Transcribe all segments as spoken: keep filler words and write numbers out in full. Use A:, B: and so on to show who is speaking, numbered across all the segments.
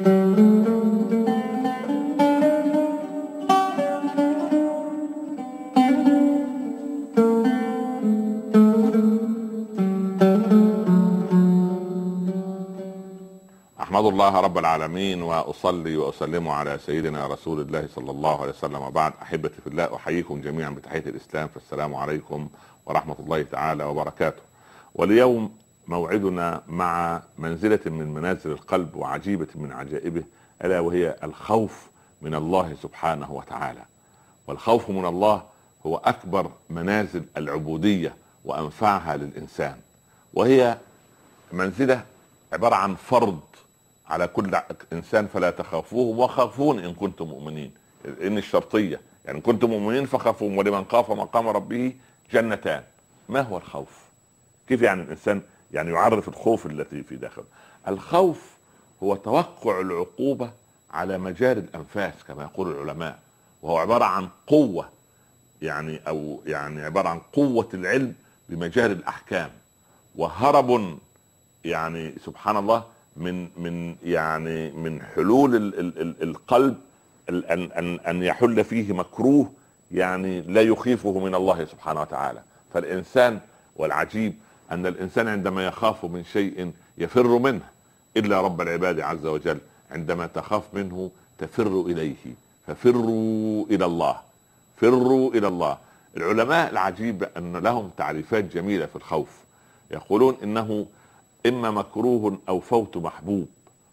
A: أحمد الله رب العالمين وأصلي وأسلم على سيدنا رسول الله صلى الله عليه وسلم، وبعد. أحبتي في الله، أحييكم جميعا بتحية الإسلام، فالسلام عليكم ورحمة الله تعالى وبركاته. واليوم موعدنا مع منزلة من منازل القلب وعجيبة من عجائبه، ألا وهي الخوف من الله سبحانه وتعالى. والخوف من الله هو أكبر منازل العبودية وأنفعها للإنسان، وهي منزلة عبارة عن فرض على كل انسان: فلا تخافوهم وخافون ان كنتم مؤمنين. ان الشرطيه يعني كنتم مؤمنين فخافوهم، ولمن خاف مقام ربه جنتان. ما هو الخوف؟ كيف يعني الانسان يعني يعرف الخوف الذي في داخله؟ الخوف هو توقع العقوبه على مجاري الانفاس كما يقول العلماء، وهو عباره عن قوه، يعني او يعني عباره عن قوه العلم بمجاري الاحكام، وهرب يعني سبحان الله من من يعني من حلول ال ال ال القلب ان ان ان يحل فيه مكروه يعني لا يخيفه من الله سبحانه وتعالى. فالانسان، والعجيب ان الانسان عندما يخاف من شيء يفر منه، الا رب العباد عز وجل عندما تخاف منه تفر اليه. ففروا الى الله، فروا الى الله. العلماء العجيب ان لهم تعريفات جميله في الخوف. يقولون انه اما مكروه او فوت محبوب،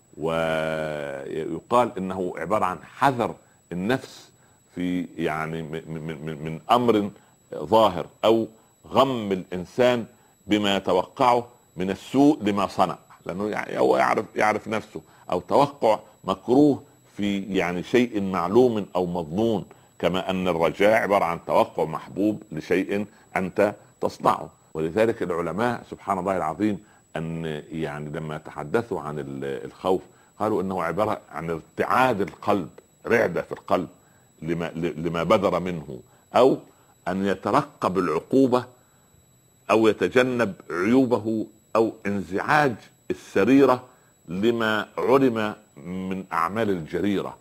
A: ويقال انه عباره عن حذر النفس في يعني من, من, من امر ظاهر، او غم الانسان بما يتوقعه من السوء لما صنع، لانه يعني هو يعرف يعرف نفسه، او توقع مكروه في يعني شيء معلوم او مظنون، كما ان الرجاء عباره عن توقع محبوب لشيء انت تصنعه. ولذلك العلماء سبحان الله العظيم ان يعني لما تحدثوا عن الخوف قالوا انه عباره عن ارتعاد القلب، رعده في القلب لما لما بدر منه، او ان يترقب العقوبه، او يتجنب عيوبه، او انزعاج السريره لما علم من اعمال الجريره.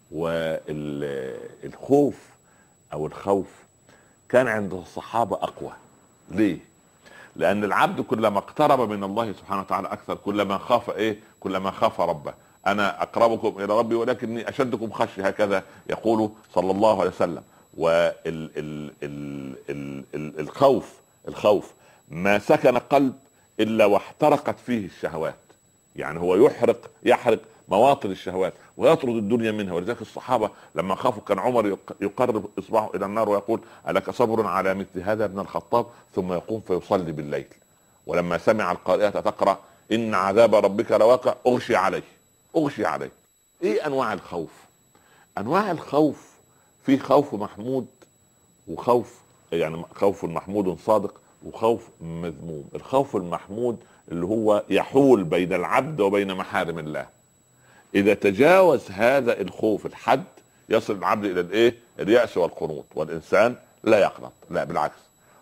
A: والخوف او الخوف كان عند الصحابه اقوى. ليه؟ لأن العبد كلما اقترب من الله سبحانه وتعالى أكثر كلما خاف إيه؟ كلما خاف ربه. أنا أقربكم إلى ربي ولكني أشدكم خشية، هكذا يقول صلى الله عليه وسلم. والخوف الخوف ما سكن قلب إلا واحترقت فيه الشهوات، يعني هو يحرق يحرق مواطن الشهوات ويطرد الدنيا منها. ولذلك الصحابة لما خافوا كان عمر يقرب إصبعه إلى النار ويقول: ألك صبر على مثل هذا ابن الخطاب؟ ثم يقوم فيصلي بالليل. ولما سمع القارئة تقرأ: إن عذاب ربك لواقع، أغشي عليه أغشي عليه. إيه أنواع الخوف؟ أنواع الخوف في خوف محمود، وخوف يعني خوف محمود صادق، وخوف مذموم. الخوف المحمود اللي هو يحول بين العبد وبين محارم الله. إذا تجاوز هذا الخوف الحد يصل العبد إلى الإيه؟ اليأس والقنوط، والإنسان لا يقنط، لا بالعكس.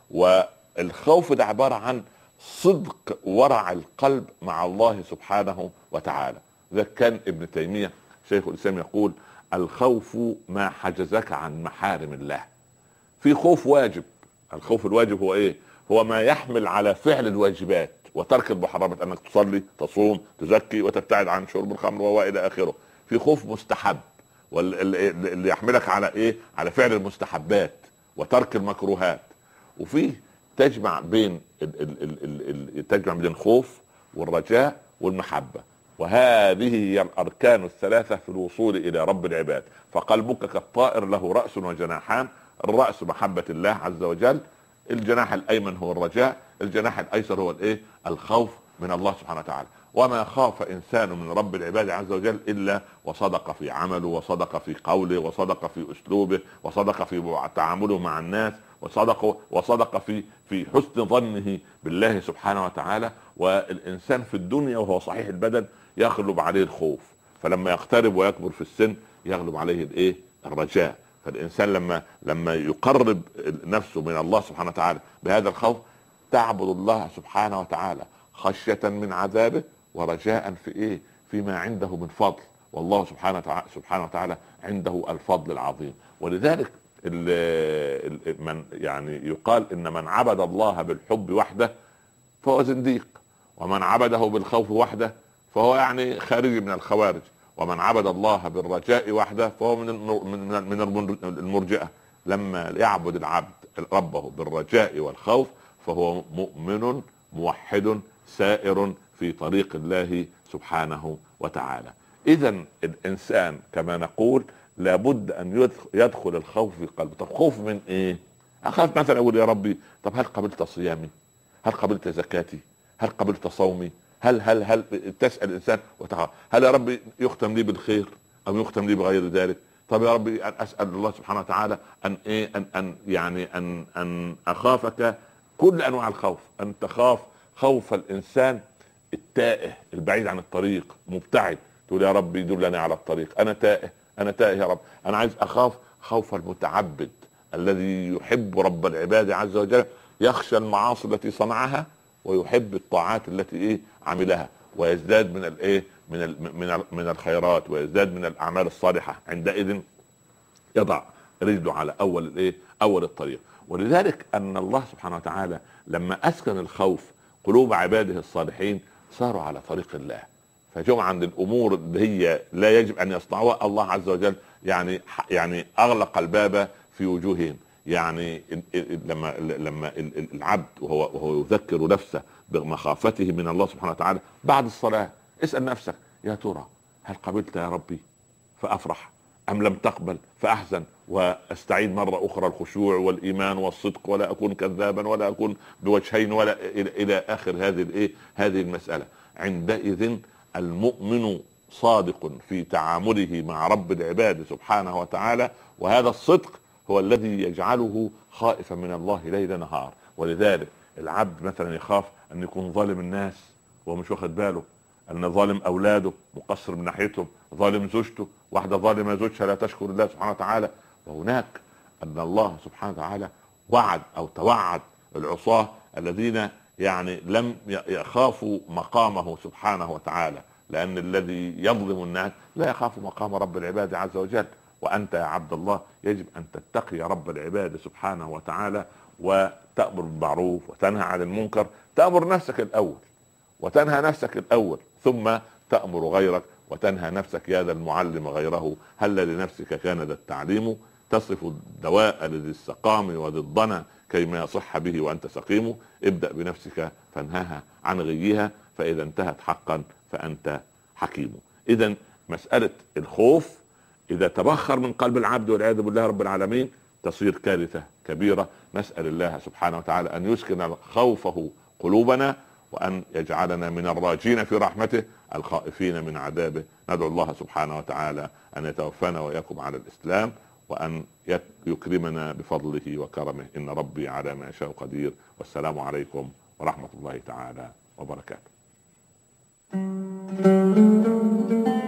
A: والخوف ده عبارة عن صدق ورع القلب مع الله سبحانه وتعالى. ذا كان ابن تيمية شيخ الإسلام يقول: الخوف ما حجزك عن محارم الله. في خوف واجب. الخوف الواجب هو إيه؟ هو ما يحمل على فعل الواجبات وترك المحرمات، انك تصلي، تصوم، تزكي، وتبتعد عن شرب الخمر والى اخره. في خوف مستحب، واللي يحملك على ايه؟ على فعل المستحبات وترك المكروهات. وفي تجمع بين ال ال ال ال تجمع بين الخوف والرجاء والمحبة، وهذه هي الاركان الثلاثة في الوصول الى رب العباد. فقلبك كالطائر له رأس وجناحان: الرأس محبة الله عز وجل، الجناح الايمن هو الرجاء، الجناح الايسر هو الايه؟ الخوف من الله سبحانه وتعالى. وما خاف انسان من رب العباد عز وجل الا وصدق في عمله، وصدق في قوله، وصدق في اسلوبه، وصدق في تعامله مع الناس، وصدق وصدق في في حسن ظنه بالله سبحانه وتعالى. والانسان في الدنيا وهو صحيح البدن يغلب عليه الخوف، فلما يقترب ويكبر في السن يغلب عليه الايه؟ الرجاء. فالانسان لما لما يقرب نفسه من الله سبحانه وتعالى بهذا الخوف تعبد الله سبحانه وتعالى خشية من عذابه ورجاء في ايه؟ فيما عنده من فضل. والله سبحانه وتعالى, سبحانه وتعالى عنده الفضل العظيم. ولذلك من يعني يقال ان من عبد الله بالحب وحده فهو زنديق، ومن عبده بالخوف وحده فهو يعني خارجي من الخوارج، ومن عبد الله بالرجاء وحده فهو من من من المرجئة. لما يعبد العبد ربه بالرجاء والخوف فهو مؤمن موحد سائر في طريق الله سبحانه وتعالى. اذا الانسان كما نقول لابد ان يدخل الخوف في قلبه. طب خوف من ايه؟ اخاف مثلا اقول يا ربي طب هل قبلت صيامي؟ هل قبلت زكاتي؟ هل قبلت صومي؟ هل هل هل تسأل الانسان وتخاف هل يا ربي يختم لي بالخير او يختم لي بغير ذلك؟ طب يا ربي اسال الله سبحانه وتعالى ان ايه ان ان يعني ان ان اخافك كل انواع الخوف، ان تخاف خوف الانسان التائه البعيد عن الطريق مبتعد، تقول يا ربي دلني على الطريق، انا تائه انا تائه يا رب. انا عايز اخاف خوف المتعبد الذي يحب رب العباد عز وجل، يخشى المعاصي التي صنعها ويحب الطاعات التي ايه عملها، ويزداد من الايه من ال من ال من الخيرات، ويزداد من الاعمال الصالحه. عندئذ يضع رجله على اول الايه اول الطريق. ولذلك ان الله سبحانه وتعالى لما اسكن الخوف قلوب عباده الصالحين صاروا على طريق الله، فجم عند الامور اللي هي لا يجب ان يصنعوها الله عز وجل يعني يعني اغلق الباب في وجوههم. يعني لما لما العبد وهو وهو يذكر نفسه بمخافته من الله سبحانه وتعالى بعد الصلاه، اسال نفسك يا ترى هل قبلت يا ربي فافرح ام لم تقبل فاحزن، واستعيد مره اخرى الخشوع والايمان والصدق، ولا اكون كذابا ولا اكون بوجهين ولا الى, إلى اخر هذه الايه هذه المساله. عندئذ المؤمن صادق في تعامله مع رب العباد سبحانه وتعالى، وهذا الصدق هو الذي يجعله خائفا من الله ليل نهار. ولذلك العبد مثلا يخاف ان يكون ظالم الناس وهو مش واخد باله، ان ظالم اولاده مقصر من ناحيتهم، ظالم زوجته، واحده ظالمه زوجها لا تشكر الله سبحانه وتعالى. وهناك ان الله سبحانه وتعالى وعد او توعد العصاة الذين يعني لم يخافوا مقامه سبحانه وتعالى، لان الذي يظلم الناس لا يخاف مقام رب العباد عز وجل. وانت يا عبد الله يجب ان تتقي رب العباد سبحانه وتعالى، وتأمر بالمعروف وتنهى عن المنكر. تأمر نفسك الاول وتنهى نفسك الاول، ثم تأمر غيرك وتنهى نفسك. يا ذا المعلم غيره هل لنفسك كان ذا التعليم، تصف الدواء لذي السقام وذي الضنا كيما يصح به وانت سقيم. ابدأ بنفسك فانهاها عن غيها، فاذا انتهت حقا فانت حكيم. اذا مسألة الخوف اذا تبخر من قلب العبد والعياذ بالله رب العالمين تصير كارثة كبيرة. نسأل الله سبحانه وتعالى ان يسكن خوفه قلوبنا، وان يجعلنا من الراجين في رحمته الخائفين من عذابه. ندعو الله سبحانه وتعالى ان يتوفانا واياكم على الاسلام، وان يكرمنا بفضله وكرمه، ان ربي على ما يشاء قدير. والسلام عليكم ورحمة الله تعالى وبركاته.